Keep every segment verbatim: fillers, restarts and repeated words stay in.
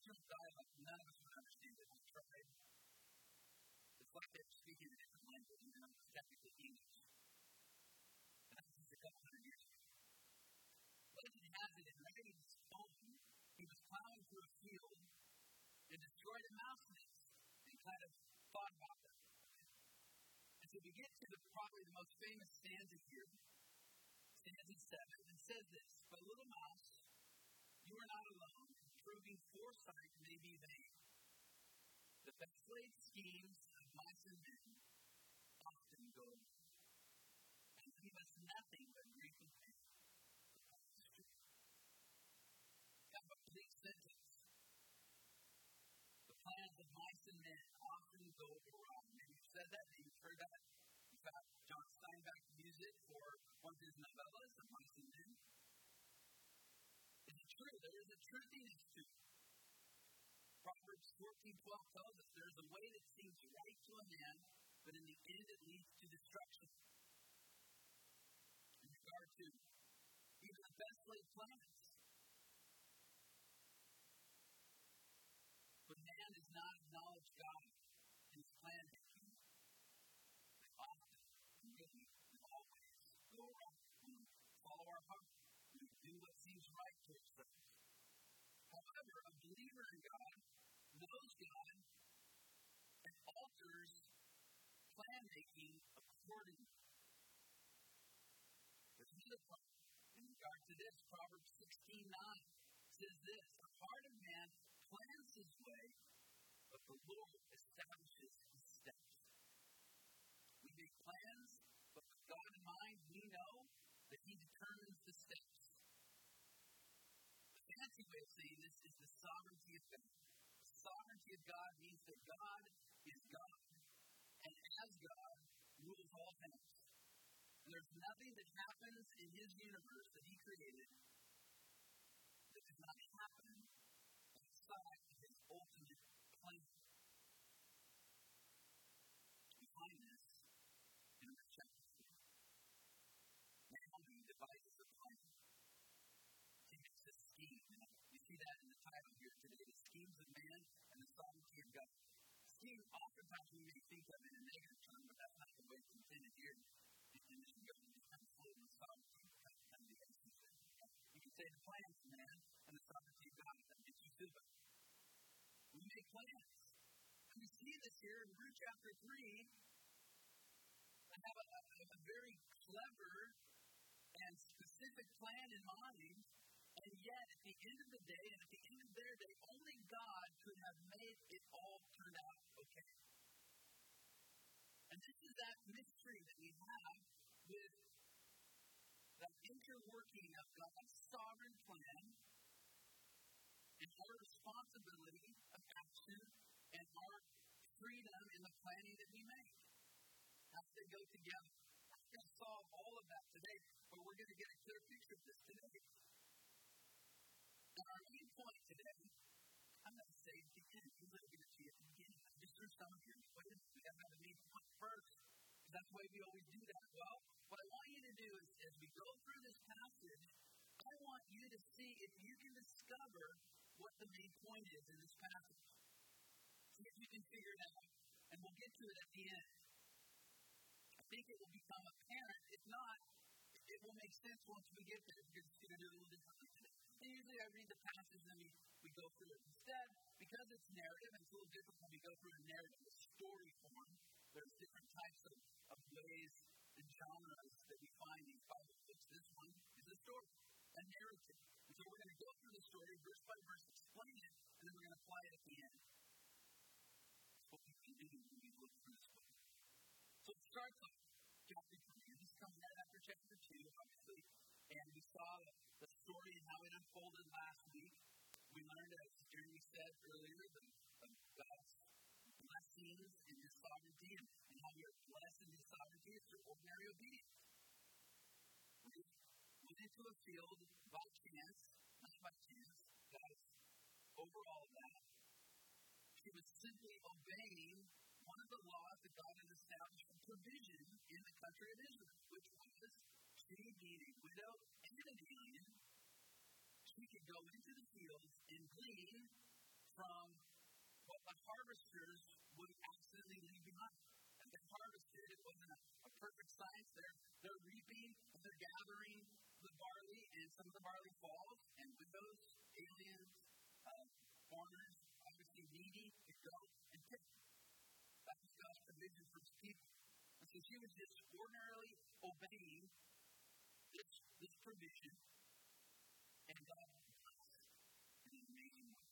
different dialect. None of us would understand it. We tried. It's like they're speaking a different language, even though it's technically English. And that was just a couple hundred years ago. Legend has it, in Raid's home, he was plowing through a field and destroyed a mouse nest and kind of thought about that. And so we get to the probably the most famous stanza here, stanza seven, and says this, "But little mouse, you are not alone, proving foresight may be vain. The best laid schemes of mice and men often go wrong, and leave us nothing but grief and pain." Kind of a complete sentence. The plans of mice and men often go wrong. Maybe you've said that, maybe you've heard that. In fact, John Steinbeck used it for one of his novellas, The Mice and Men. It's true. There is a truthiness to it. Proverbs fourteen twelve tells us there is a way that seems right to a man, but in the end it leads to destruction. In regard to even the best laid plans. But man does not acknowledge God in his plan making. They often, and really, and always, go wrong. We follow our heart. We do what seems right to ourselves. However, a believer in God knows God and alters plan making accordingly. There's another part in regard to this. Proverbs sixteen nine says this, "The heart of man plans his way, but the Lord establishes his steps." We make plans, but with God in mind, we know that he determines the steps. The fancy way of saying this is the sovereignty of God. The sovereignty of God means that God is God, and as God, rules all things. And there's nothing that happens in his universe that he created that does not happen outside of his ultimate plan. We find this in Luke chapter four. Naomi devises a plan. She makes a scheme. You see that in the title here today, The Schemes of Man and the Sovereignty of God. Scheme, oftentimes we may think of in a negative term, but that's not the way it's intended here. And then you go into the flow and sovereignty of God. You can say the plans of man and the sovereignty of God. That makes you feel better. We make plans. And we see this here in Luke chapter three. I have a, a, a very clever and specific plan in mind, and yet at the end of the day, and at the end of their day, only God could have made it all turn out okay. And this is that mystery that we have with that interworking of God's sovereign plan and our responsibility of action and our freedom in the planning that we make. How do they go together? I'm not going to solve all of that today, but we're going to get a clear picture of this today. And our main point today, I'm going to say at the end. I'm going to give it to you at the beginning. I just heard some of you. Wait a minute, we have to have a main point first. Because that's the way we always do that. Well, what I want you to do is, as we go through this passage, I want you to see if you can discover what the main point is in this passage. See if you can figure it out. And we'll get to it at the end. I think it will become apparent. If not, it will make sense once we get there. Because it's going to do a little differently today. And usually I read the passage and we, we go through it. Instead, because it's narrative, and it's a little different when we go through a narrative, a story form. There's different types of, of ways and genres that we find these Bible books. This one is a story, a narrative. And so we're going to go through the story verse by verse, explain it, and then we're going to apply it at the end. That's what we can do when we look through this book. So it starts off chapter three, and this comes right after chapter two, obviously. And we saw the story and how it unfolded last week. We learned, as Jeremy said earlier, the, the God's blessings in his sovereignty, and, and how we are blessed in his sovereignty is through ordinary obedience. We went into a field by chance, not by chance, God is over all of that. He was simply obeying one of the laws that God had established for provision in the country of Israel, which was she being a widow and an alien, she could go into the fields and glean perfect science. They're, they're reaping and they're gathering the barley, and some of the barley falls, and widows, aliens, uh, foreigners, obviously needy, could go and pick. That was God's provision for his people. And so she was just ordinarily obeying this, this provision, and God blessed in an amazing way.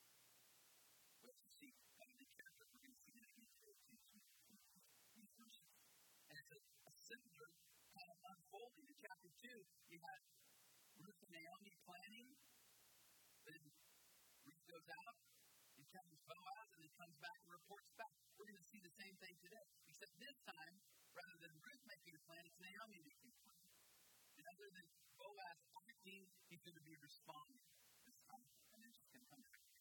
Let's see how the character we're going to see that again today. These verses. And it's a, a similar kind of unfolding. In chapter two, you had Ruth and Naomi planning, then Ruth goes out, encounters Boaz, and then comes back and reports back. We're going to see the same thing today, except this time, rather than Ruth making a plan, it's Naomi making a plan. And other than Boaz acting, he's going to be responding this time, and then she's going to come back.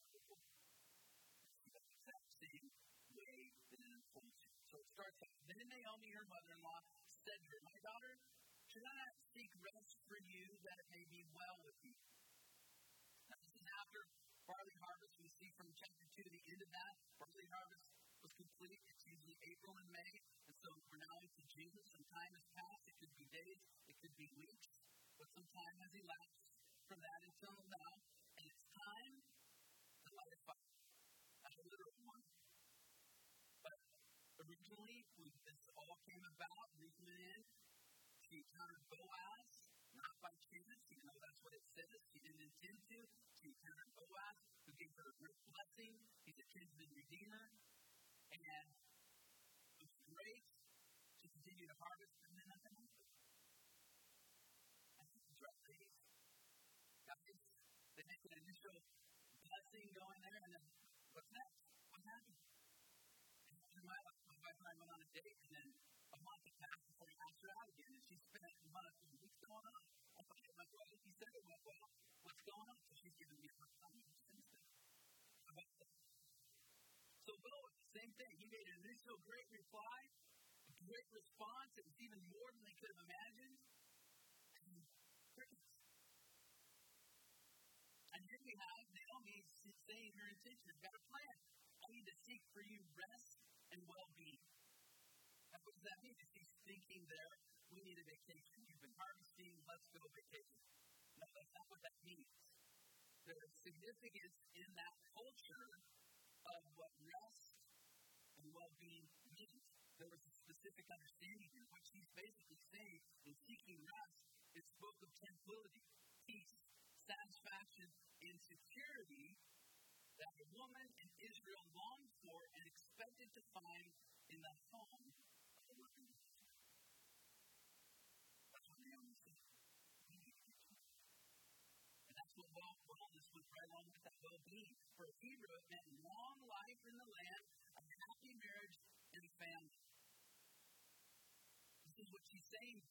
The exact same way that it unfolds. So it starts out, then Naomi, her mother-in-law, said to her, my daughter, should I not seek rest for you that it may be well with you? Now this is after barley harvest. We see from chapter two to the end of that, barley harvest was complete. It's usually April and May, and so we're now into June. Some time has passed. It could be days, it could be weeks, but some time has elapsed from that until now, and it's time to light a fire. Not a literal one, but originally, when this all came about, Ruth went in, she encountered Boaz, not by chance, even though that's what it says. She didn't intend to. She encountered Boaz, who gave her a great blessing. He's a kinsman redeemer. And it was great. She continued to harvest, and then nothing happened. And this is right, ladies. Guys, they make an initial blessing going there, and then what's next? What happened? In my life, my wife and I went on a date, and then a month had passed before we asked her out again, and she spent a month and what's going on? I thought it went well. He said it went well. What's going on? So she's given me a hard time since then about that. So Bill, same thing. He made an initial great reply, a great response. It was even more than they could have imagined. And crickets. And here we have Naomi saying her intention. I've got a plan. I need to seek for you rest and well-being. Now, what does that mean? Is she thinking there, we need a vacation? You've been harvesting, let's go vacation. No, that's not what that means. There's significance in that culture of what rest and well-being means. There was a specific understanding here. What she's basically saying in seeking rest, it spoke of tranquility, peace, satisfaction, and security that a woman in Israel longed for and expected to find in the home of a working woman. That's what Naomi said. And that's what wellness was right along with that well-being. For a Hebrew, it meant long life in the land, a happy marriage, and a family. This is what she's saying.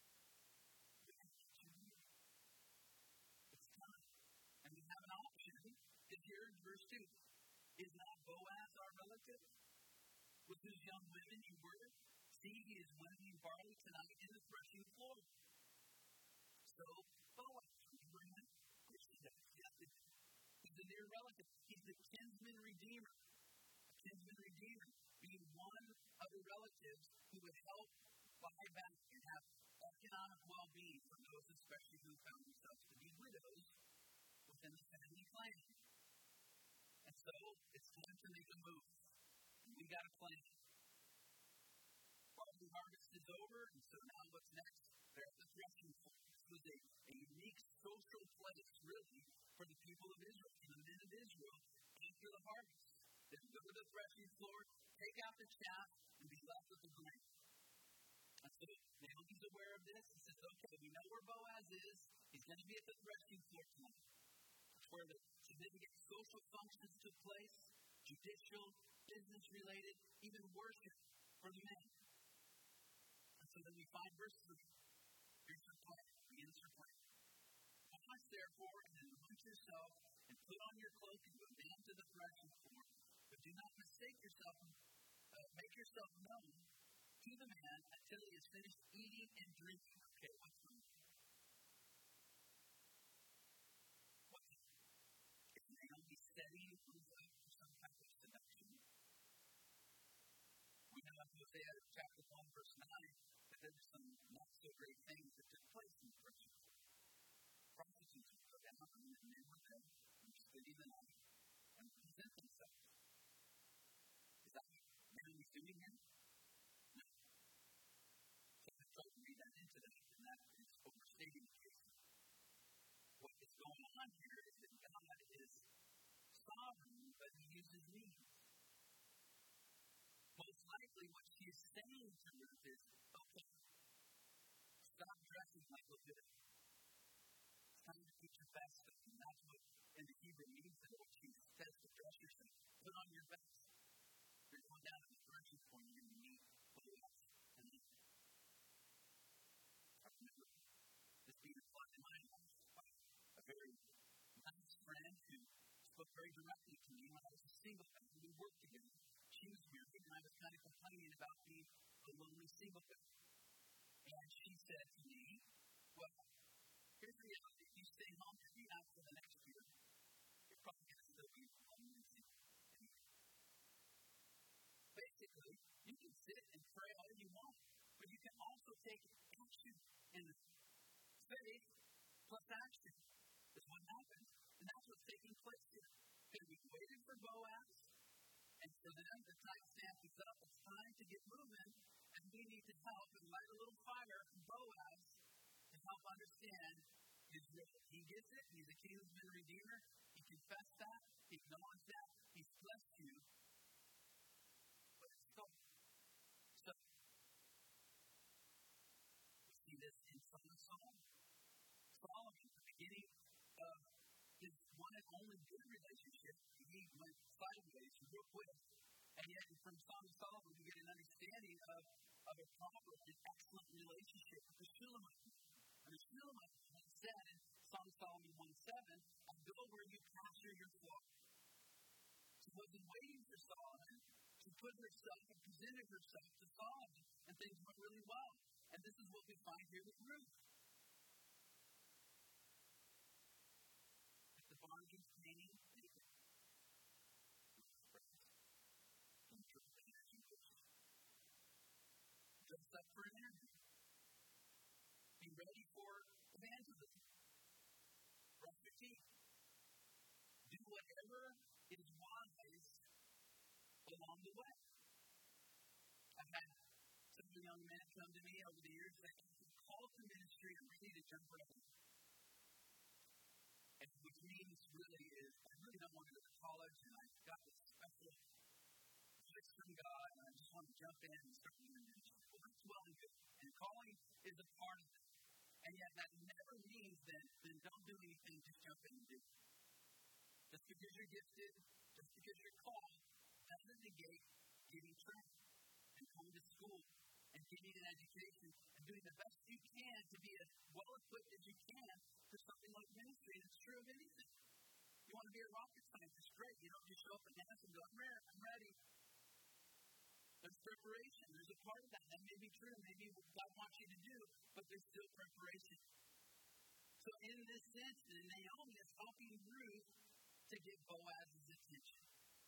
It's time. And we have an option. It's here in verse two. Is not Boaz our relative? With whose young women you were? See, he is winding barley tonight in the threshing floor. So, Boaz, remember him? Of course he does. Yes, it is. He's a near relative. He's the kinsman redeemer. A kinsman redeemer being one of the relatives who would help buy back and have economic well-being for those especially who found themselves to be widows within the family clan. And so, it's time to make a move. And we got a plan. Barley harvest is over, and so now what's next? They're at the threshing floor. This was a, a unique social place, really, for the people of Israel, for the men of Israel, after the harvest. They would go to the threshing floor, take out the chaff, and be left with the grain. And so Naomi's aware of this. He says, okay, we know where Boaz is. He's going to be at the threshing floor tonight. It's where the significant social functions took place, judicial, business-related, even worship for the men. And so then we find verse three. Here's her plan. Begins her plan. Wash therefore and anoint yourself and put on your cloak and go down to the threshing floor. But do not mistake yourself, uh, make yourself known to the man until he has finished eating and drinking. Okay, what's wrong? What's it? Is Naomi setting things up for some type of seduction? We know in Hosea chapter one, verse nine, that so great things that took place in the first century. Prostitutes would go down and they were there and spending the night and present themselves. Is that what man was doing here? No. So I tried to read that into that, and that is overstating the case. What is going on here is that God is sovereign, but he uses means. Most likely what she is saying to Ruth is, okay, stop dressing like Leviticus. It's time to put your best on. And that's what in the Hebrew means that what she says to dress yourself. Put on your best. You're going down to the threshing point, you're going to meet Boaz tonight. I remember this being applied in my life by a very nice friend who spoke very directly to me when I was a single man. We worked together. She was married, and I was kind of complaining about being a lonely single man. And she said to me, well, here's the reality. If you stay home and be out for the next year, you're probably going to still be a lonely single man. Basically, you can sit and pray all you want, but you can also take action in the faith plus action is what happens. And that's what's taking place here. Okay, we waited for Boaz, and for them, the time stamp is up. It's time to get moving, and we need to help and light a little fire from Boaz to help understand his role. He gets it. He's a kinsman redeemer. He confessed that. He acknowledged that. He's blessed you. But it's still. So, we see this in Song of Solomon. Solomon, at the beginning of his one and only good relationship, he went sideways real quick. And yet, from Song of Solomon, we get an understanding of, of a proper and excellent relationship with the Shulamite. And the Shulamite said in Song of Solomon one seven, I go where you pasture your flock. She wasn't waiting for Solomon. She put herself and presented herself to Solomon, and things went really well. And this is what we find here with Ruth. At the bargain painting, David. Dress up for an interview. Be ready for evangelism. Brush your teeth. Do whatever is wise along the way. I've had some young men come to me over the years that are called to ministry and ready to jump right in. And which means really is, I really don't want to go to college, and I've got this special gifts from God, and I just want to jump in and start doing ministry. Well, that's well and good. And calling is a part of it. And yet that never means that then don't do anything, just jump in and do it. Just because you're gifted, just because you're called, doesn't negate getting trained and going to school and getting an education and doing the best you can to be as well equipped as you can for something like ministry. And it's true of anything. You want to be a rocket scientist, great. You don't just show up and dance and go, I'm ready. I'm ready. There's preparation. There's a part of that. That may be true. Maybe what God wants you to do, but there's still preparation. So in this sense, Naomi is helping Ruth to get Boaz's attention.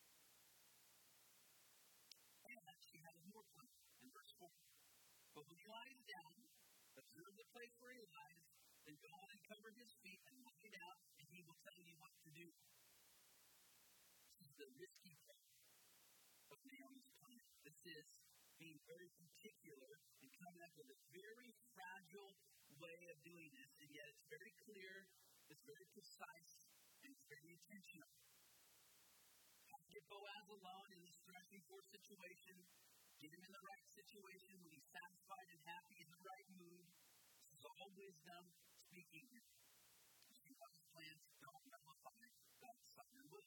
And she has more plans in verse four. But when he lies down, observe the place where he lies, then go on and cover his feet and lie down, and he will tell you what to do. This is the risky part of Naomi's plan. This is being very particular and coming up with a very fragile way of doing this, and yet it's very clear, it's very precise, and it's very intentional. How to get Boaz alone in this threshing floor situation, get him in the right situation when he's satisfied and happy in the right mood. This is all wisdom speaking here. You see how his plans don't nullify God's sovereign will.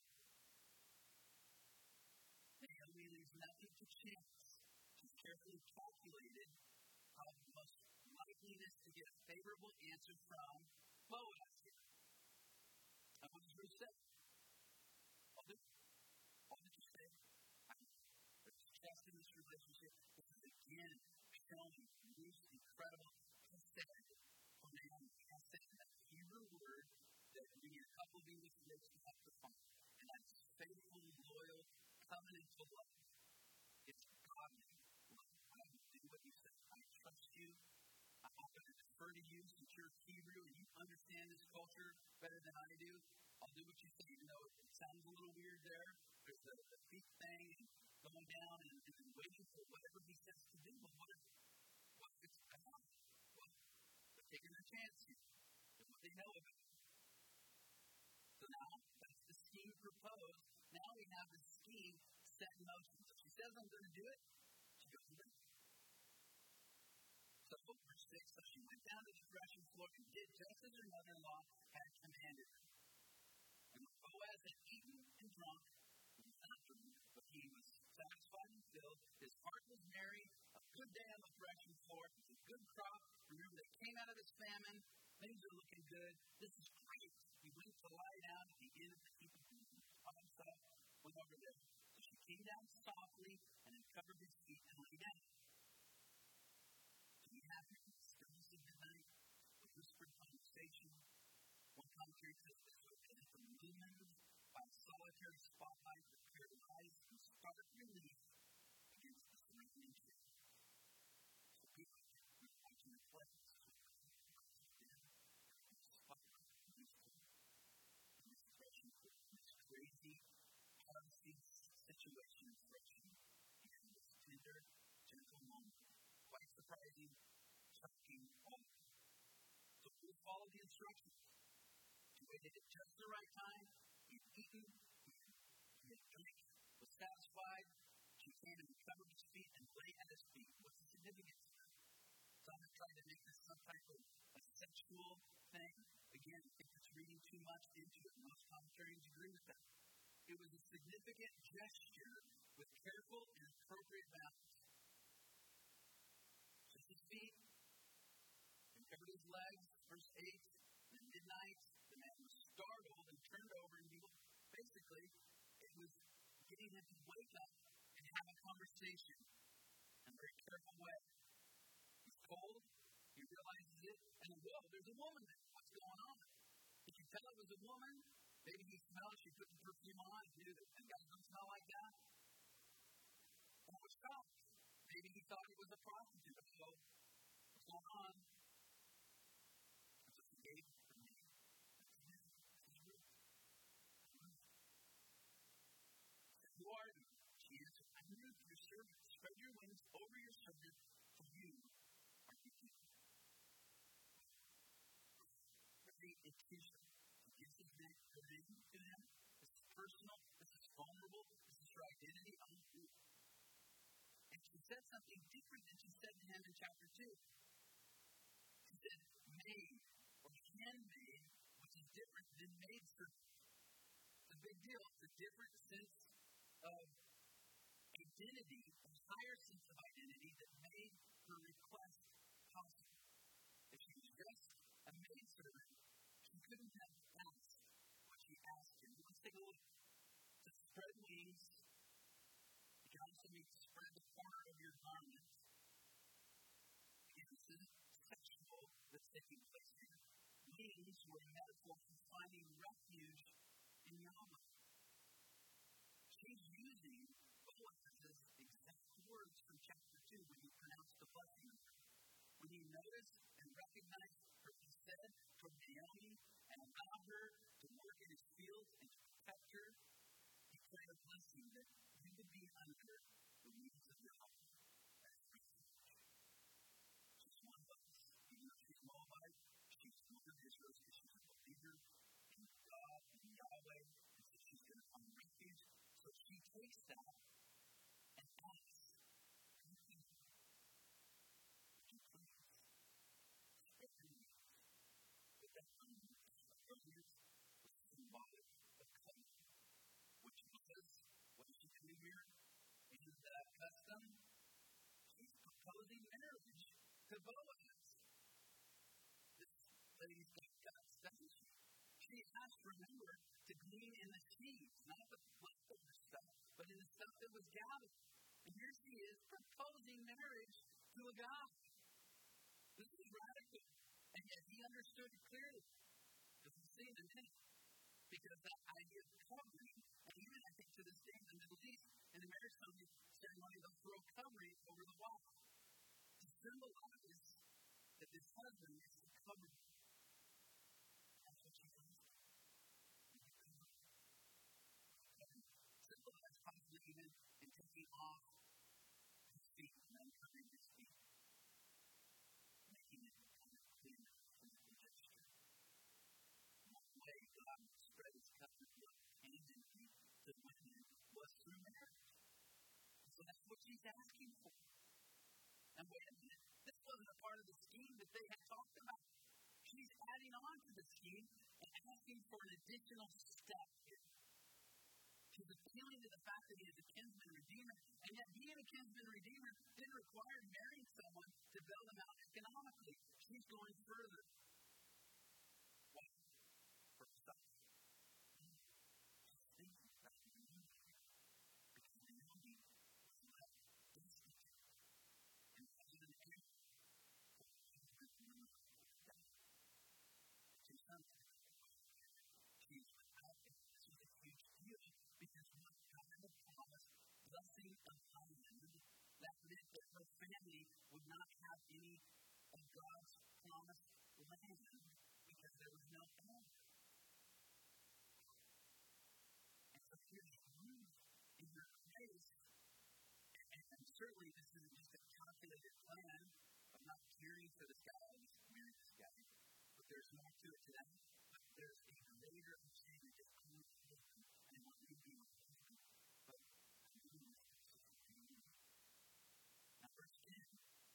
Naomi leaves nothing to chance. She's carefully calculated how the most likeliness to get a favorable answer from Boaz here. And what does Ruth say? What did, what did you say? There's trust in this relationship. This is again showing Ruth's incredible chesed for Naomi. Chesed, that Hebrew word that when you're coupled with lips, you have to find. And that's faithful, loyal, covenantal love. It's godly love. I will do what you say. I trust you. I'm not going defer to you since you're Hebrew and you understand this culture better than I do. I'll do what you say, even though it sounds a little weird there. There's the, the feet thing and going down and, and waiting for whatever he says to do. But what if, what if it's God? Well, they're taking a chance here. And what they know about it. So now, that's the scheme proposed. Now we have the scheme set in motion. So she says, I'm going to do it. She goes and does it. So, verse six, so she went down to the threshing floor and did just as her mother-in-law had commanded her. And when Boaz had eaten and drunk, he was not drunk, but he was satisfied and filled. His heart was merry, a good day on the threshing floor, a good crop. Remember, they came out of this famine. Things are looking good. This is great. He went to lie down at the end of the heap of food. By himself, went over there. So she came down softly and uncovered his feet and lay down. So we have here in the stillness of the night, a whispered conversation. One commentary says this was at the moon by a solitary spotlight that paralyzed and stark relief against the surrounding trees. So people were watching the place. Crazy, heart-seeking situation of friction and this tender, gentle moment. Quite surprising, shocking, all. So we follow the instructions. She waited at just the right time. He had eaten, he had drank, was satisfied. She came and covered his feet and lay at his feet. What's the significance of that? Some have tried to make this some type of a sexual thing. Again, I think it's reading too much into it. Most commentaries agree with that. It was a significant gesture with careful and appropriate balance. Just his feet, and covered his legs, verse eight. At midnight, the man was startled and turned over, and he basically, it was getting him to wake up and have a conversation in a very careful way. He's cold, he realizes it, and whoa, there's a woman there. What's going on? He could tell it was a woman. Maybe he smelled, she put the perfume on, and knew that that guy doesn't smell like that. And was shocked. Maybe he thought it was a prostitute. So, what's going on? So he gave for me. This is Ruth. Who are you? She answered, I'm Ruth, your servant. Spread your wings over your servant, for you are the king. Very intentional. He gives his name to him. This is personal. This is vulnerable. This is her identity. I'm Ruth. And she said something different than she said to him in chapter two. She said, maid, or handmaid, which is different than maidservant. It's a big deal. It's a different sense of identity, a higher sense of identity that made her request possible. If she was just a maidservant, she couldn't have asked what she asked him. Let's take a look. To spread wings, you can also mean to spread the corner of your garment. Again, this isn't sexual that's taking place here. Wings were a metaphor for finding refuge in Yahweh. She's using Boaz's exact words from chapter two when he pronounced the blessing. When he noticed and recognized her, he said to Naomi and allowed her to work in his fields and to protect her, he prayed a blessing that you would be under the wings of Yahweh as refuge. She's one of us. Even though she's Moabite, she's one of Israel's because she's a believer in God and Yahweh, and so she's going to find refuge. So she takes that and asks, would you please spread your wings? But that wings was symbolic of covenant, which was, what is she doing here? In the custom, she's proposing marriage to Boaz. This lady's got guts, doesn't she? She has to remember to glean in the seeds, not the leftover stuff, but in the stuff that was gathered. And here she is proposing marriage to a guy. This is radical. And yet he understood it clearly. As we see in a minute. Because that idea of covering, and even I think to this day in the Middle East, in the marriage ceremony, they'll throw covering over the wall to symbolize that his husband is to cover him. That's what she's asking. Simple as possibly even in taking off his feet and uncovering his feet. Making it kind of clear from the gesture. One way God would spread his covenant love tangibly to women was through marriage. So that's what she's asking for. And wait a minute, this wasn't a part of the scheme that they had talked about. She's adding on to the scheme and asking for an additional step here. She's appealing to the fact that he is a kinsman redeemer, and yet being a kinsman redeemer didn't require marrying someone to bail them out economically. She's going further. Why? For herself. She's thinking about the Naomi. Because Naomi was left destitute. And wasn't an heir. She's something. She's without it. This was a huge deal because what God had promised, blessing of land, that meant that her family would not have any of God's promised land because there was no heir. And so here's Ruth in her place, and, and certainly this isn't just a calculated plan of not caring for this guy and just marrying this guy, but there's more to it to that. But there's a greater understanding that I'm not husband, and I want you to be my husband, but I'm doing this for you. Now, verse ten,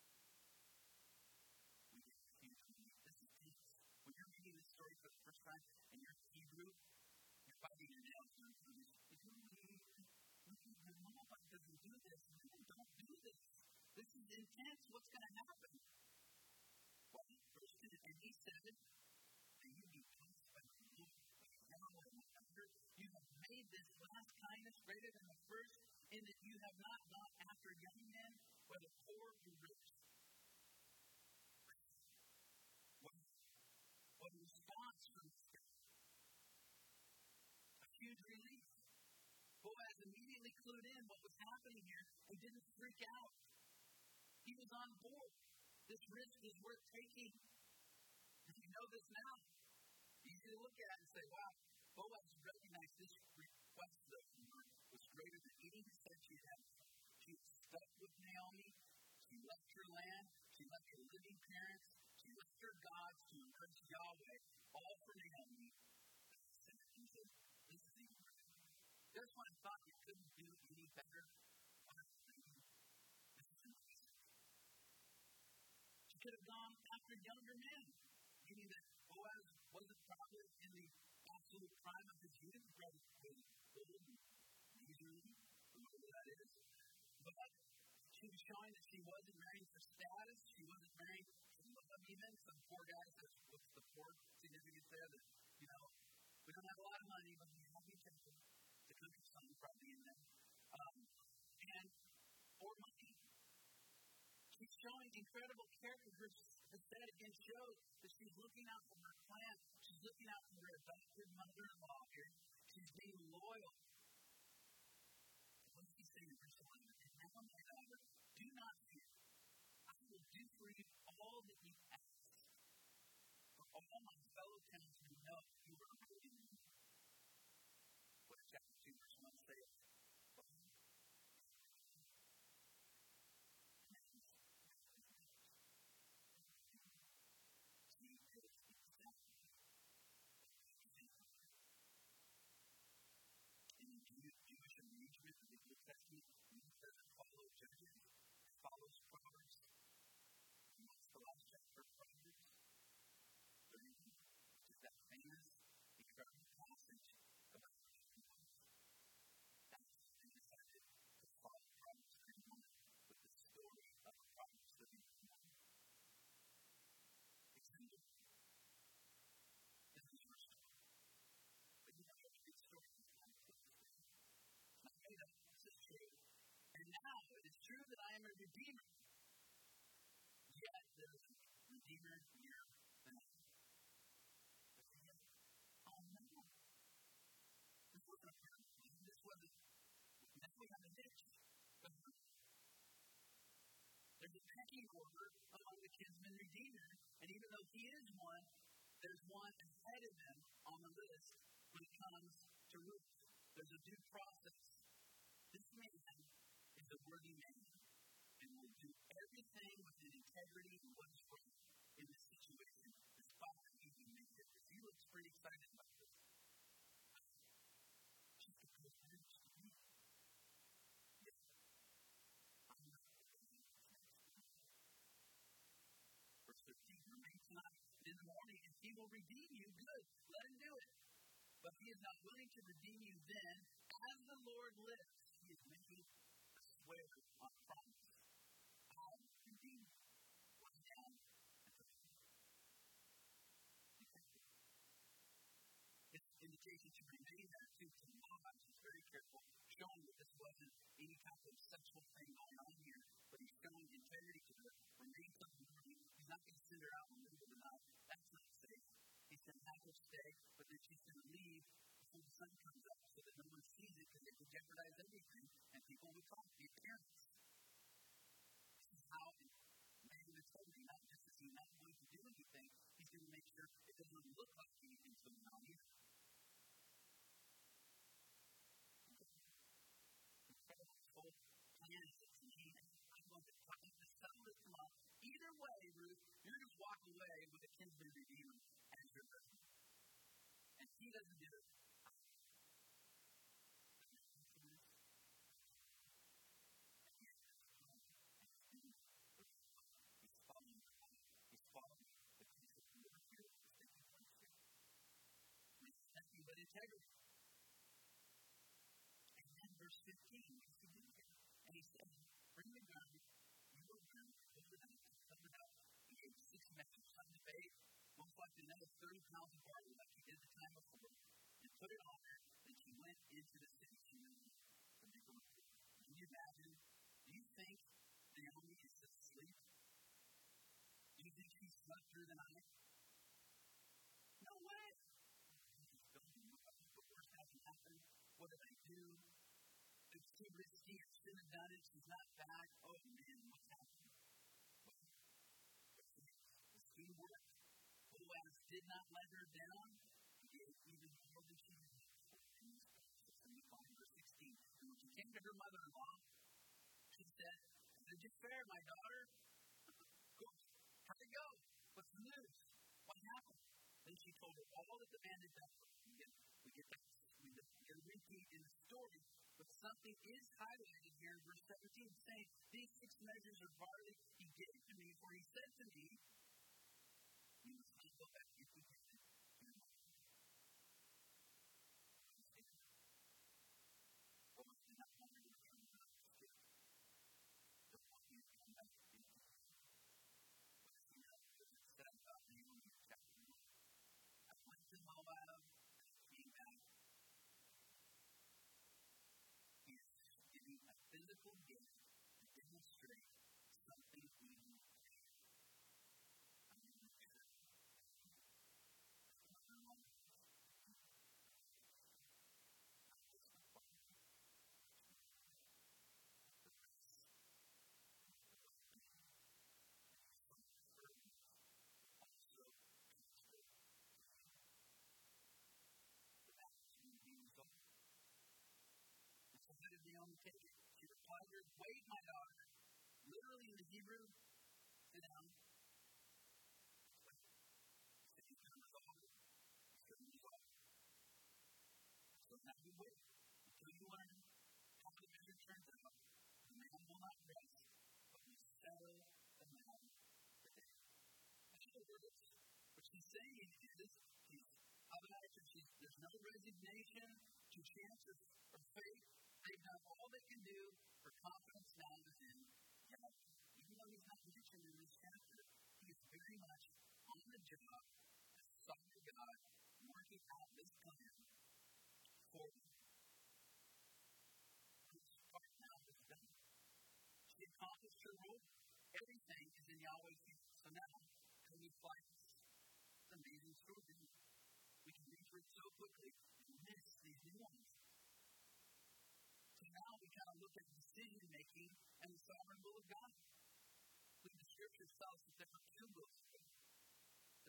we get this huge relief. This is tense. When you're reading this story for the first time and you're Hebrew, you're biting your nails on this. It's really, the Moabite doesn't do this. Women don't do this. This is intense. What's going to happen? Well, verse ten, and he said, and you be blessed by the Lord, now and after. You have made this last kindness greater than the first, in that you have not gone after young men, whether poor or rich. What, what a response from this guy. A huge relief. Boaz immediately clued in what was happening here and didn't freak out. He was on board. This risk was worth taking. If you know this now, easy to look at and say, wow, Boaz recognized this request that was greater than any he said she had. She was stuck with Naomi. She left her land. She left her living parents. She left her gods to embrace Yahweh, all for Naomi. He said, this is incredible. There's one I thought you couldn't do any better. This is amazing. She could have gone after younger men, meaning that Boaz wasn't probably in the absolute prime of his youth, probably old and leisurely, whoever that is. But she was showing that she wasn't marrying for status. She wasn't marrying for love even. Some poor guy says, what's the poor significance there? That, you know, we don't have a lot of money, but we have each other. The country song probably in there. Um, and, or money. She's showing incredible character. Her pathetic again shows that she's looking out for her clan. She's looking out for her adopted mother-in-law here. She's being loyal. What does he say in verse eleven? And now, my daughter, do not fear. I will do for you all that you ask. For all my fellow townsmen know you are holy. What does chapter two, verse one say? Jewish arrangement of the Old Testament doesn't follow Judges, it follows Proverbs. And what's the last chapter of Proverbs? thirty-one, which is that famous, incredible passage about the That's why they decided to follow Proverbs thirty-one with the story of Proverbs thirty-one. Extended. This is your story. But you know, it's a good story. This is true. And now it is true that I am a redeemer. Yet there is a redeemer near the night. Oh no. This wasn't a prayer. This wasn't. Now we have a ditch. There's a pecking order among the kinsmen redeemers. And even though he is one, there's one ahead of him on the list when it comes to Ruth. There's a due process. This man is a worthy man and will do everything within integrity and what is right in this situation, despite even making it. He looks pretty excited about this. Just because I understand. Yeah. I'm not Verse fifteen, remain tonight and in the morning, and he will redeem you. Good. Let him do it. But he is not willing to redeem you then. As the Lord lives, he is making a swear on a promise. I'll redeem you. Lie down and forget. His invitation to remain there too, to lodge, is very careful, showing that this wasn't any kind of sexual thing going on here, but he's showing integrity to her. Remain till the morning. He's not going to send her out in the middle of the night. That's not safe. He's going to have her stay, but then she's going to leave before the sun comes up so that no one sees it because it would jeopardize everything and people would talk the appearance. This is how man is integrity, not just is he not going to do anything, he's going to make sure it doesn't look like anything's going on here. Incredible. This whole plan is to me, I'm going to try to settle this up. Either way, Ruth, you're going to walk away with a kinsman redeemer as your husband. And he doesn't do it. But integrity. And then verse fifteen, what does he do here? And he said, bring the gun, you will gun, hold it out, hold it out. He gave six measures, some to bake, most likely another thirty pounds of barley like he did the time before, and put it on her. Then she went into the city she knew to make a report. Can you imagine? Do you think Naomi is asleep? Do you think she slept through the night? No way! What did I do? It's too risky. I shouldn't have done it. She's not back. Oh, man, what's happening? Well, the scheme worked. Boaz did not let her down. He gave even more than she had before. Verse sixteen. And when she came to her mother-in-law, she said, is it just fair, my daughter? Go. How'd it go? What's the news? What happened? Then she told her all that the man had done. We get, we get that. We get a repeat in the story, but something is highlighted here in verse seventeen, saying, these six measures of barley he gave to me, for he said to me, you must not go back if you can. Almost did not want to return to the script. But want you to come back to the script. What is the matter? What is it said about Naomi in chapter one? I went to Moab, I came back. A physical gift to demonstrate something even greater. I mean, look at it. So how did Naomi take it? She replied to her, wait, my daughter. Literally in the Hebrew, sit down. He's going to resolve it. He's going to resolve it. So now you wait until you learn how the measure turns out. The man will not rest, but we settle the matter today. In other words, what she's saying is, she's she's, there's no resignation to chances or faith. They've done all they can do. Her confidence now is in God. Even though he's not mentioned in this chapter, he is very much on the job as Son of God, working out this plan for them. His part now is done. She accomplished her role. Everything is in Yahweh's hands. So now, can we fight this? It's an amazing story. We can read through it so quickly and miss these nuances. So now we kind of look at decision making and the sovereign will of God. The scriptures tell us that there are two books.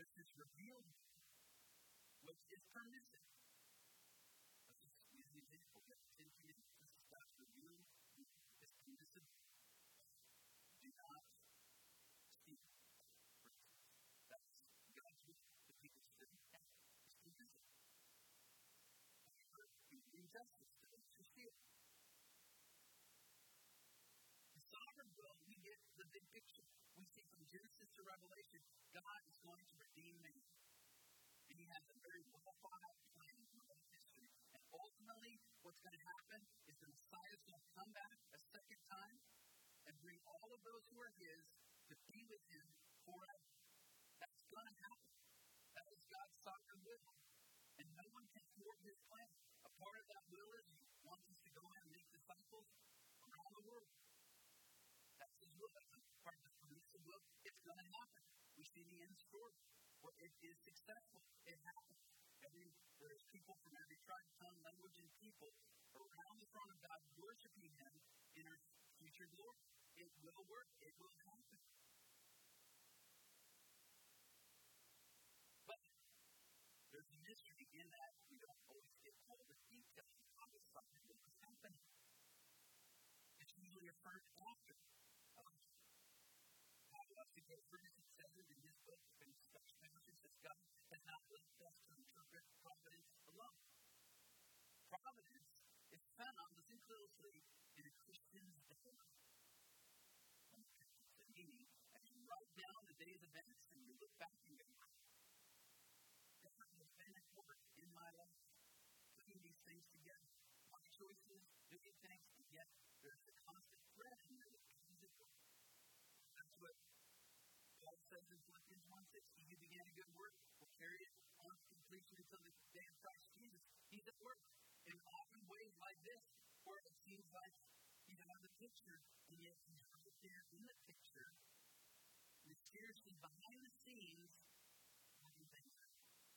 there's this revealed which is permissive. Let's just use an example. But Ten Commandments, this is God's revealed, it's permissive. Do not steal. That's God's will. The people say, yeah, it's permissive. However, you do justice to those who steal. The sovereign will, we get the big picture. We see from Genesis to Revelation, God is going to redeem man. And he has a very well-thought-out plan for history. And ultimately, what's going to happen is the Messiah is going to come back a second time and bring all of those who are his to be with him forever. That's going to happen. That is God's sovereign will. And no one can thwart his plan. A part of that will is he wants us to go out and make disciples around the world. That's his will. That's a part of the permissive will. It's going to happen. We see the end story. Where it is successful. It happens. Every, there's people from every tribe, tongue, language, and people around the throne of God worshiping him in our future glory. It will work. It will happen. But there's a mystery in that we don't always get all the details of how this something will happen. It's usually affirmed after. Um, Because Ferguson says it in his book, in Special Messages, that God has not left us to interpret providence alone. Providence is found, listen closely, in a Christian's dilemma. Meaning, as you write down the day's events and you look back and go, God has been at work in my life, putting these things together. My choices, doing things, and yet there's a constant thread in there that comes at work. That's what Paul says in Philippians one six, he who began a good work will carry it on to completion until the day of Christ Jesus. He's at work in often ways like this, where it seems like he's out of the picture, and yet he's right there in the picture, mysteriously behind the scenes, working things out.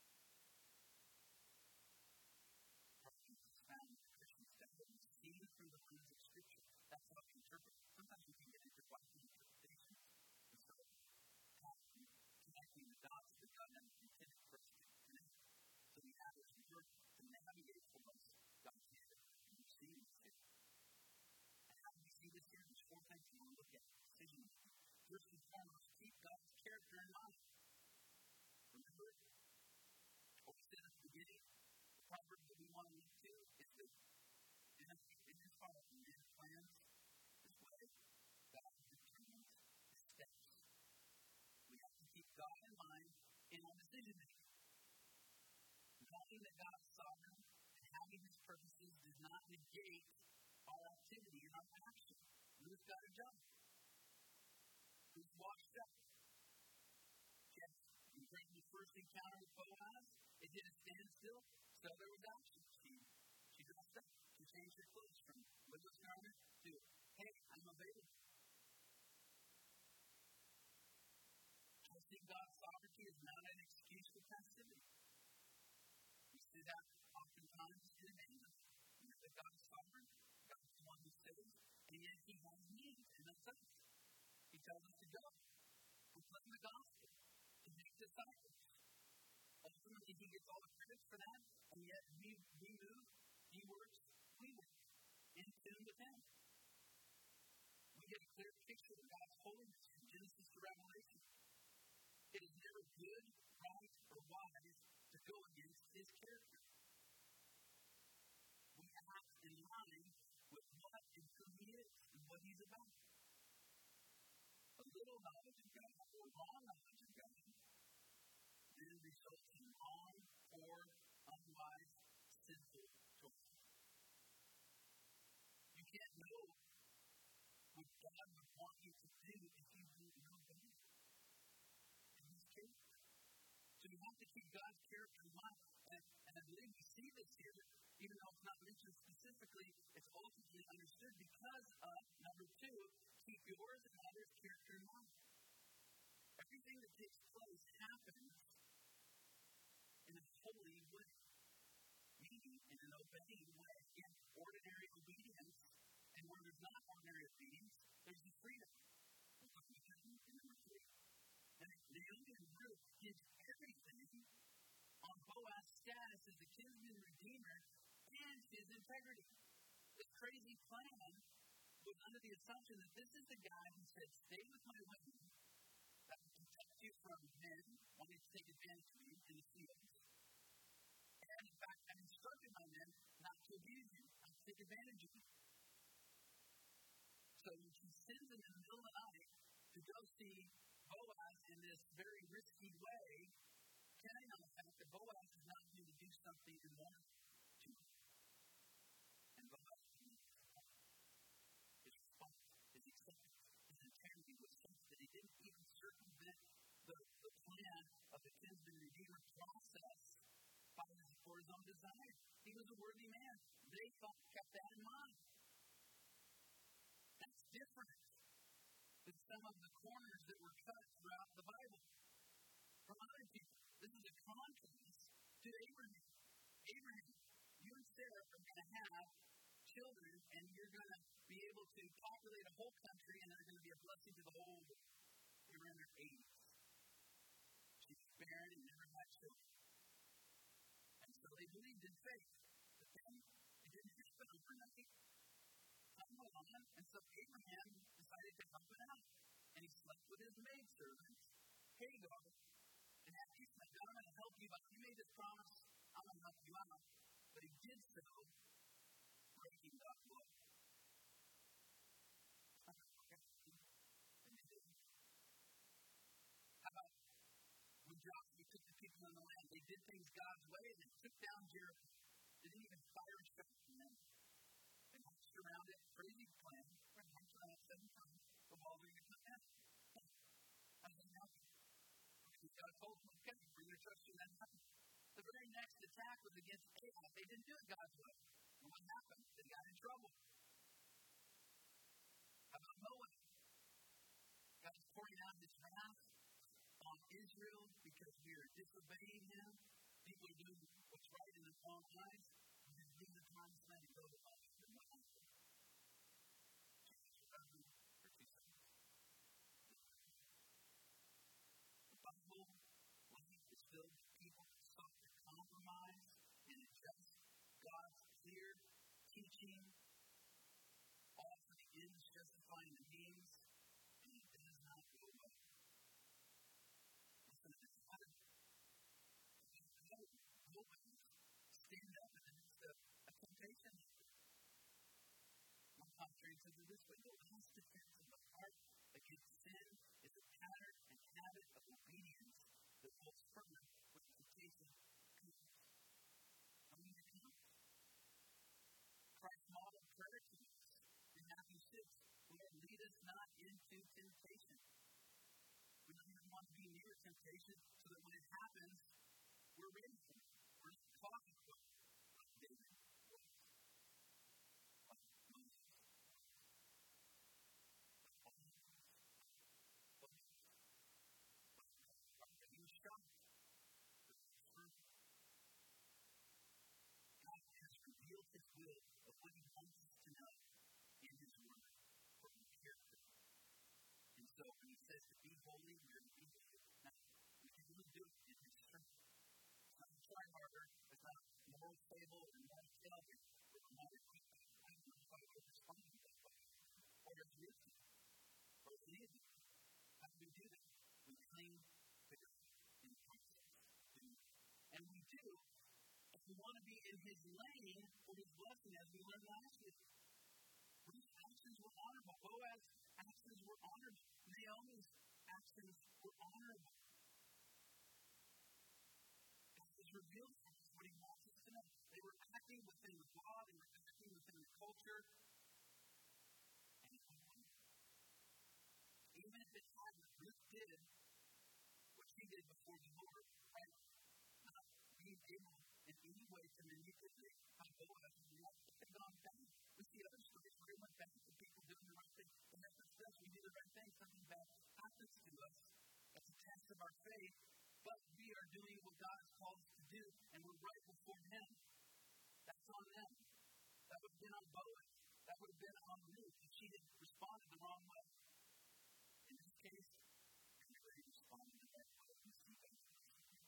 Providence is found in Christian stuff that we see through the lens of Scripture. That's how we interpret. Sometimes we can get into quite the interpretation. And so, connecting the dots that God has intended for us to connect. So we have this work to navigate for us God's hand. And we see this here. And how do we see this here? There's four things we want to look at. Decision making. First and foremost, keep God's character in mind. Remember what we said at the beginning? The proverb that we want to look to is that in his heart, when man plans his way, God determines his steps. We have to keep God in mind in our decision making. Knowing that God is sovereign and having his purposes does not negate our activity and our action. Who's got a job? Who's washed up? Yes. When the first encounter with Boaz, it didn't stand still, so there was action. She, she dressed up. She changed her clothes from widow's garment to, hey, I'm available. Trusting God's sovereignty is not an excuse for passivity. We see that oftentimes in evangelism. You know that God is sovereign, God is the one who saves, and yet he has needs, and that's us. He tells us to go, proclaim the gospel, to make disciples. Ultimately, he gets all the credit for that, and yet we, we move, he works, we work, in tune with him. We get a clear picture of God's holiness from Genesis to Revelation. It is never good, right, or wise to go against his character. We act in line with what and who he is and what he's about. A little knowledge of God or wrong knowledge of God then results in wrong or unwise, sinful choices. You can't know what God would want you to do if you don't know God and his character. So you have to keep God's character in mind. And, and I believe we see this here, even though it's not mentioned specifically, it's ultimately understood because of, number two, keep yours and others' character in mind. Everything that takes place happens in a holy way, meaning in an obeying way, in ordinary obedience. And where there's not ordinary obedience, there's the freedom. We'll talk about that in number three. And Naomi and Ruth gives everything on Boaz's status as the kinsman redeemer and his integrity. This crazy plan was under the assumption that this is the guy who said, stay with my women, that will protect you from men wanting to take advantage of you in the fields. And in fact, I've instructed my men not to abuse you, not to take advantage of you. So when she sends him in the middle of the night to go see Boaz in this very risky way, counting on the fact that Boaz is not going to do something immoral to him. And Boaz his response, his acceptance, his integrity was such that he didn't even circumvent the, the plan of the kinsman redeemer process by his, for his own desire. He was a worthy man. They thought, kept that in mind. That's different than some of the corners that were cut throughout the Bible from other people. This is a contrast to Abraham. Abraham, you and Sarah are going to have children, and you're going to be able to populate a whole country, and they're going to be a blessing to the whole world. They were in their eighties. She was barren and never had children. And so they believed in faith. But then it didn't happen overnight. Time went on, and so Abraham decided to help it out. And he slept with his maidservant, Hagar, and after he said, I'm going to help you, but you made this promise, I'm going to help you out. But he did so, breaking God's law. How about when Joshua took the people in the land, they did things God's way, and they took down Jericho. They didn't even fire a shot from them. They marched around it, crazy plan, and marched around it seven times, the wall being cut down. How did that happen? Because God told them, okay, we're going to trust you, and that happened. The very next attack was against Ahab. They didn't do it God's way. And what happened? They got in trouble. How about Moab? God is pouring out his wrath on Israel because we are disobeying him. People are doing what's right in their own eyes. And then leave the promised land and go to others. And what happened? The Bible life is filled with people who sought to compromise and adjust God's clear teaching, all for the ends justifying the means, and it does not go well. Listen to this. How did Boaz stand up in the midst of a temptation? One commentary says it this way: the last defense of the heart against sin is a pattern and habit of obedience that holds firm when temptation comes. I mean, it comes. Christ modeled prayer to us in Matthew six. Lord, lead us not into temptation. We don't even want to be near temptation so that when it happens, we're ready for it. We're not caught in it. Like David was. Like Moses. Like Paul. Like he was shocked. God has revealed his will of what he wants us to know in his word for his character. And so when he says to be holy, we are to be holy. Now, we can only do it in his strength. It's not to try harder. It's not more stable or more failure. It's not a quick thing. I don't know if I would respond to that way. Or it's risky. Or it's easy. How do we do that? We cling to God in the process. And we do if we want to be in his lane for his blessing, as we learned last week. Ruth's actions were honorable. Boaz's actions were honorable. Naomi's actions were honorable. God has revealed for us what he wants us to know. They were acting within the law. They were acting within the culture. And it went on. Even if it hadn't, Ruth did what she did before the Lord, right? Not being able in any way to manipulate how Boaz would react. It had gone back. We see other stories where it went back to people doing the right thing. And that's what says we do the right thing. Something bad happens to us. That's a test of our faith. But we are doing what God has called us to do, and we're right before him. That's on them. That would have been on Boaz. That would have been on Ruth if she had responded the wrong way. In this case, everybody responded the right way. We see that.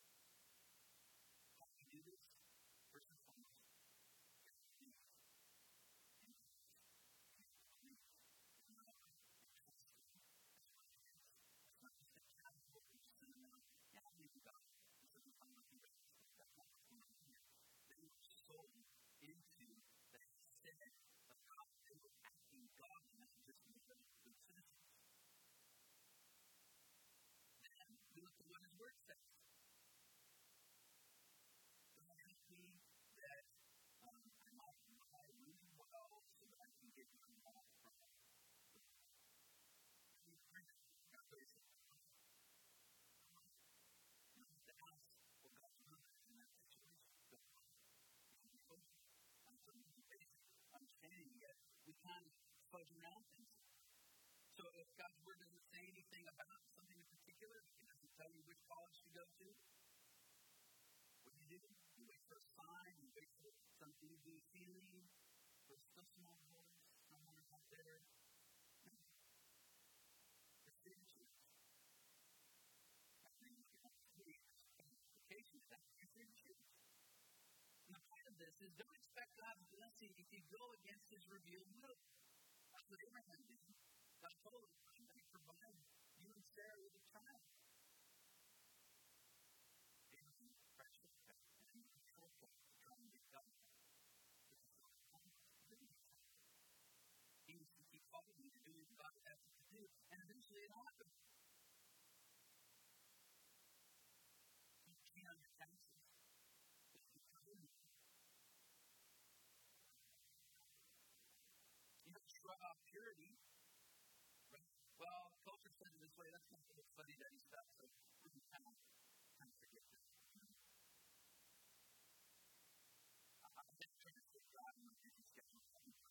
God's Word doesn't say anything about something in particular, it doesn't tell you which college to go to, what do you do? You wait for a sign, you wait for something to do feeling, for a still small voice somewhere out there. No. It's the issue. That's the application. That's the issue. And the point of this is don't expect God's blessing if you go against His revealed will. That's what Abraham did. God told him, I'm going to provide you and Sarah with a child. Abraham pressed the fact and he was shortcut to try and get God. He needs to keep following and doing what God asks him to do. And eventually it happened. You can't on your taxes. You don't shrug off purity. Right? Well, culture says it this way. That's not the funny daddy stuff. So we're going to kind of, kind of forget this. I'm just trying to say God in my busy schedule.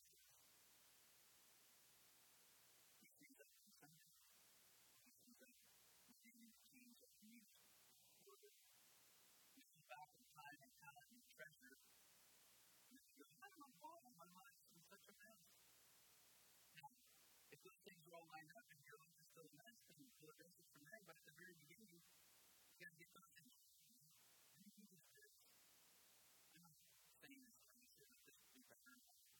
He sees that on Sunday. He sees that in the teams of community. You see back in time and talent and treasure. And you go, how do I fall in my life in such a mess? Now, if those things are all lined up and your life is still a mess, then you feel aggressive from there. But at the very beginning, you got to get those things. And you do this. I'm not saying this to you, but this would be better.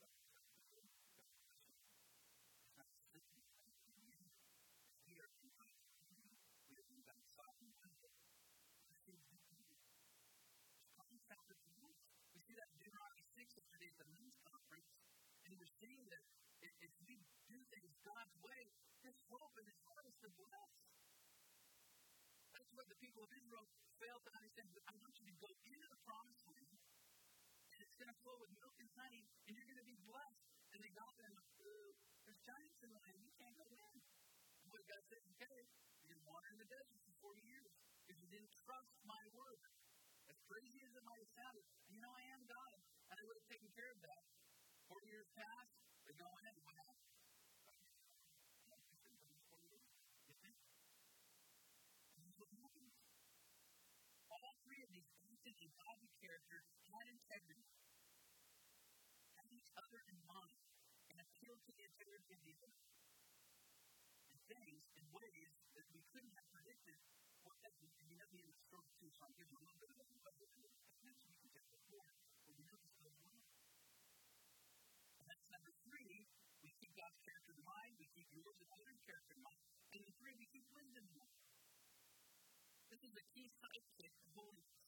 It's not simply like we are in Christ. We are in God's sovereign will. We see that chapter two. We see that in Deuteronomy six yesterday at the men's conference, and we're seeing that if we do things God's way, His hope and His harvest are blessed. That's what the people of Israel failed to understand. I want you to go into the promised land, and it's going to flow with milk and honey, and you're going to be blessed. And they got there and like, ooh, there's giants in the land. You can't go in. And what God said, okay, you're going to wander in the desert for forty years because you didn't trust my word. As crazy as it might have sounded, you know I am God, and I would have taken care of that. Forty years passed, they go in, and what happened? All three of these ancient and godly characters had integrity, had each other in mind, and appealed to the integrity of the other. And things in ways that we couldn't have predicted. Well, you know the end of the story too, so I'm giving you a little bit of a budget. And that's what you can take before, but we know this goes well. And that's number three, we keep God's character in mind, we keep yours and others' character in mind. And then three, we keep wisdom in mind. This is a key sidekick of holiness.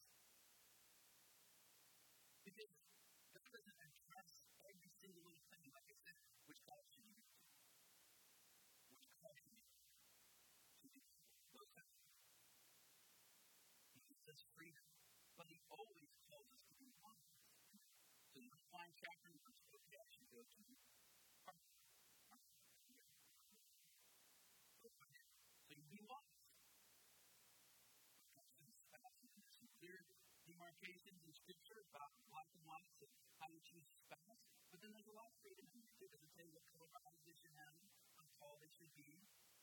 Because God doesn't address every single little thing, like I said, which college should you go to? Which college should you go to? Those kinds of things. He gives us freedom, but He always calls us to be wise. So you don't find chapter and verse, okay, I should go to so you be wise. There's some clear demarcations in Scripture about black and white and how you choose a spouse, but then there's a lot of freedom in it too. It doesn't tell you what color eyes they should have, how tall they should be.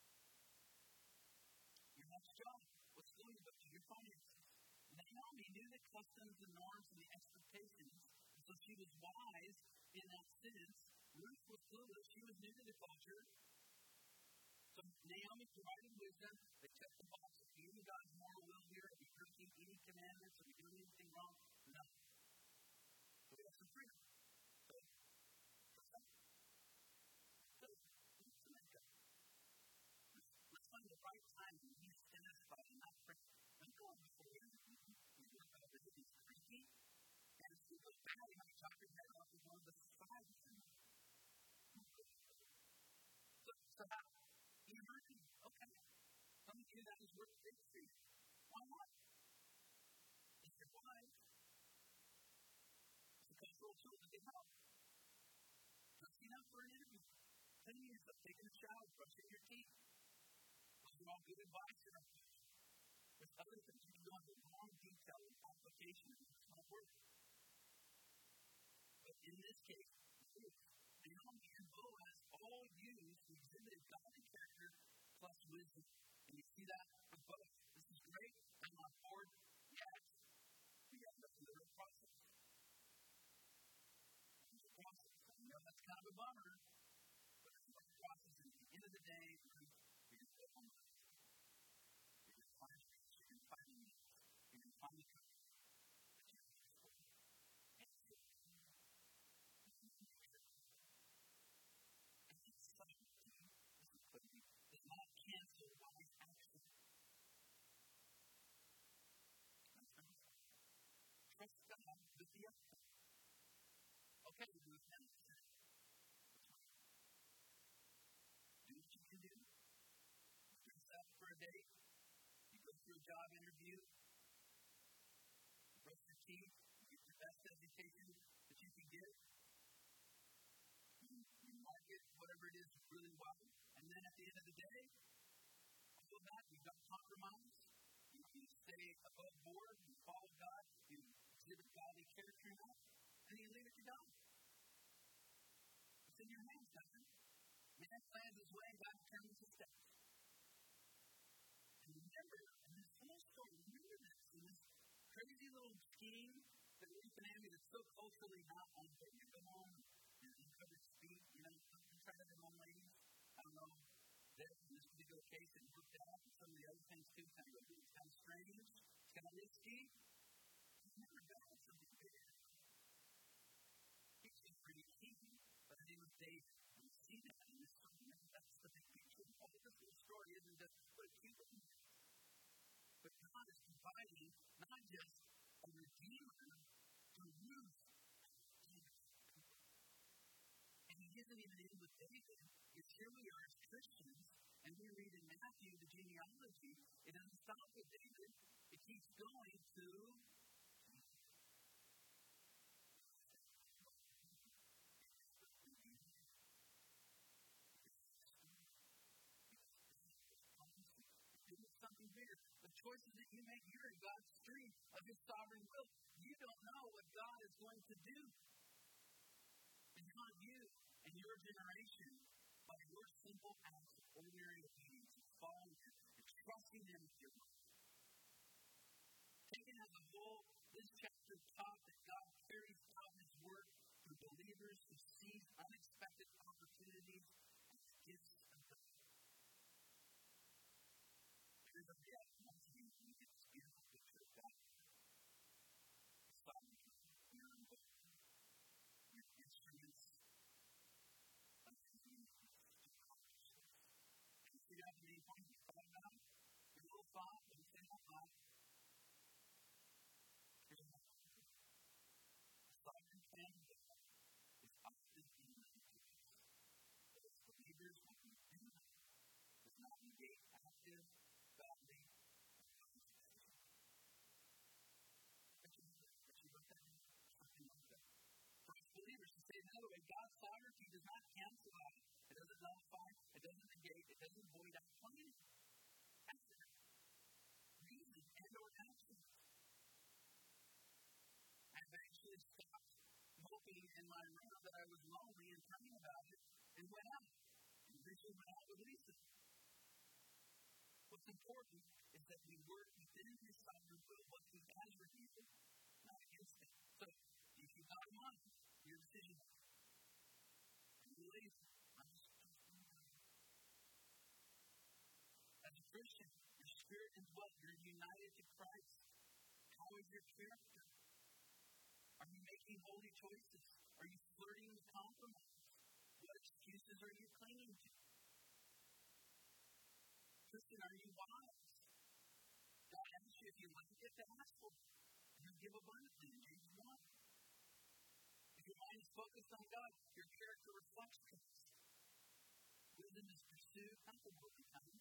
Your next job, what's going to do your finances. Naomi knew the customs, the norms, and the expectations, and so she was wise in that sense. Ruth was clueless. She was new to the culture. So Naomi provided wisdom. They checked the box of eating God's moral will here. Are we breaking any commandments? Are we doing anything wrong? No. So we have some freedom. So, what's that? So, let's make up. Let's, let's find the right time when He's satisfied and not freaking. I'm going before you. You work out that it is creepy. And as we go back, you might chop your head off with one of the sides. So, so how? You heard me. Okay. Some of you that is worth big for you. Why not? If you're wise, it's a cultural tool that can help. Dressing up for an interview. Cleaning yourself, taking a shower, brushing your teeth. Those are all good advice in our future. There's other things you can go into long detail and application and it's not work. But in this case, Naomi and Boaz all used the exhibited godly character process. And you see that with both. This is great. I'm on board. Yes. We have to go through the process. It's a process. I know that's kind of a bummer, but it's a process. And at the end of the day, you're going to go home. You're going to find peace. You're going to find peace. You're going to find the truth. Does not cancel wise action. Trust God with the outcome. Okay, we do it now. Do what you can do. You dress up for a date. You go through a job interview. You brush your teeth. You get the best education that you can get. You, you market whatever it is really well. And then at the end of the day, all of that, you've got compromise. You, you stay above board. You follow God. You exhibit godly character in that. And you leave it to God. It's in your hands, God. Man plans his way, God determines his steps. And remember, in this whole story, remember this, in this crazy little scheme that Ruth and Naomi that's so culturally not on board. You go home and uncover his feet, you know, you try to have home ladies. I don't know, there in this particular case it worked out, and some of the other things too kind of go, it's kind of strange, it's kind of risky. It's never done something bigger. It's just pretty easy, but at the end of the day, we see that in this story. That's the big picture. All of this little story isn't just put people in it. But God is providing not just a redeemer to Ruth, and he isn't even in with David. It's here we are as Christians, and we read in Matthew the genealogy. It doesn't stop with David. It keeps going to something bigger. The choices that you make, you're in God's stream of his sovereign will. You don't know what God is going to do. And not you and your generation, by your simple acts of ordinary obedience, and following him, and trusting him with your life. Taken as a whole, this chapter taught that God carries out his work through believers who seize unexpected opportunities as gifts of God. There's a death once again, we get this beautiful picture of God. Sovereignty, your involvement, your instruments of his uniqueness to accomplish this. And you see that the main point we thought about? Your little thought, but it's in that thought. Here's my thought. The sovereign plan of God is often unknown to us. But as believers, what we do know does not negate active, godly, and conscious decisions. But you look at it, something like that. For us believers, to say it another way, God's sovereignty does not cancel out. It doesn't nullify. It doesn't negate. It doesn't void out planning. Effort, reason, and or action. I've actually stopped moping in my room that I was lonely and praying about it and went out. And eventually went out with Lisa. What's important is that we work within his sovereign will, what he has revealed, not against it. So, if you've got a mind, your decision. Are you lazy? I'm just trusting God. As a Christian, your spirit is what? You're united to Christ. How is your character? Are you making holy choices? Are you flirting with compromise? What excuses are you clinging to? Christian, are you wise? God asks you if you like it to ask for it. You give abundantly in James one. If your mind is focused on God, your character reflects Christ. Wisdom is pursued, not the worldly kind,